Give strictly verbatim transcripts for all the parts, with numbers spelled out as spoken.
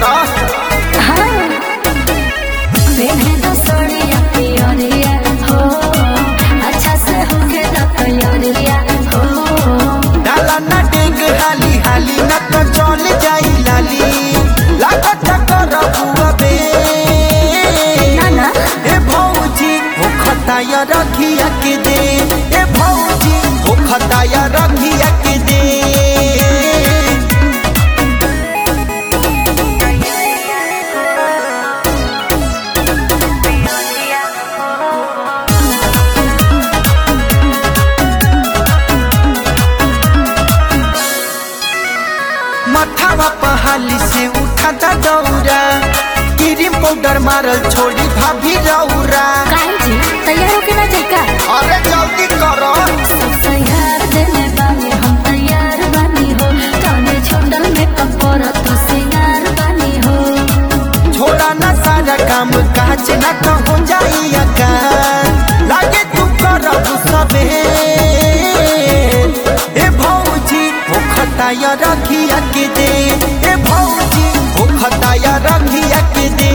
करा। हाँ पहने तो सोनिया पियोरिया हो अच्छा से होके ना पियोरिया हो डाला ना डेग हाली हाली न तो चल जाई लाली लागत करबुआ बे ना ना ए भौजी हो खताया रखिया के दे ए भौजी हो खताया रखिया के दे। मथावा पहाली से उठाता दौरा क्रीम पाउडर मारल छोड़ी भाभी रौरा। काहे जी तैयार होके ना जाइका अरे जल्दी करो सब तैयार देने बानी हम तैयार बानी हो तने छोड़ल में कपड़ा तो सिंगार बानी हो छोड़ा ना सारा काम काज ना तो हो जाई अकाल लागे तू करब सबे ए भौजी हो खताया रखिया के दे ए भौजी हो खताया रखिया के दे।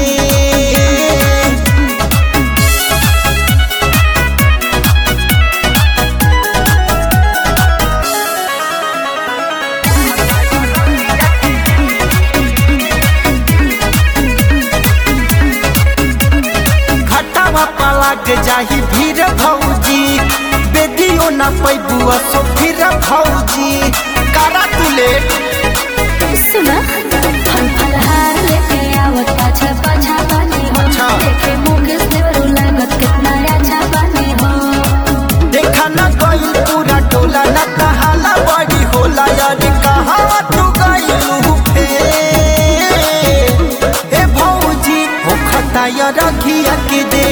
घटावा पलाग जाही भीर भौजी बेदियो ना पैबुआ सो फिर भौजी करा तू लेट। सुना फल फलहार लेके आवत पाछा पाछा बानी हो अच्छा। देखे मुकेश देवरू लागत कितना अच्छा बानी हो देखा ना गई पूरा टोला ना कहाला बड़ी होला यार कहाँ तू गई फे ए भौजी हो खताया रखिया के दे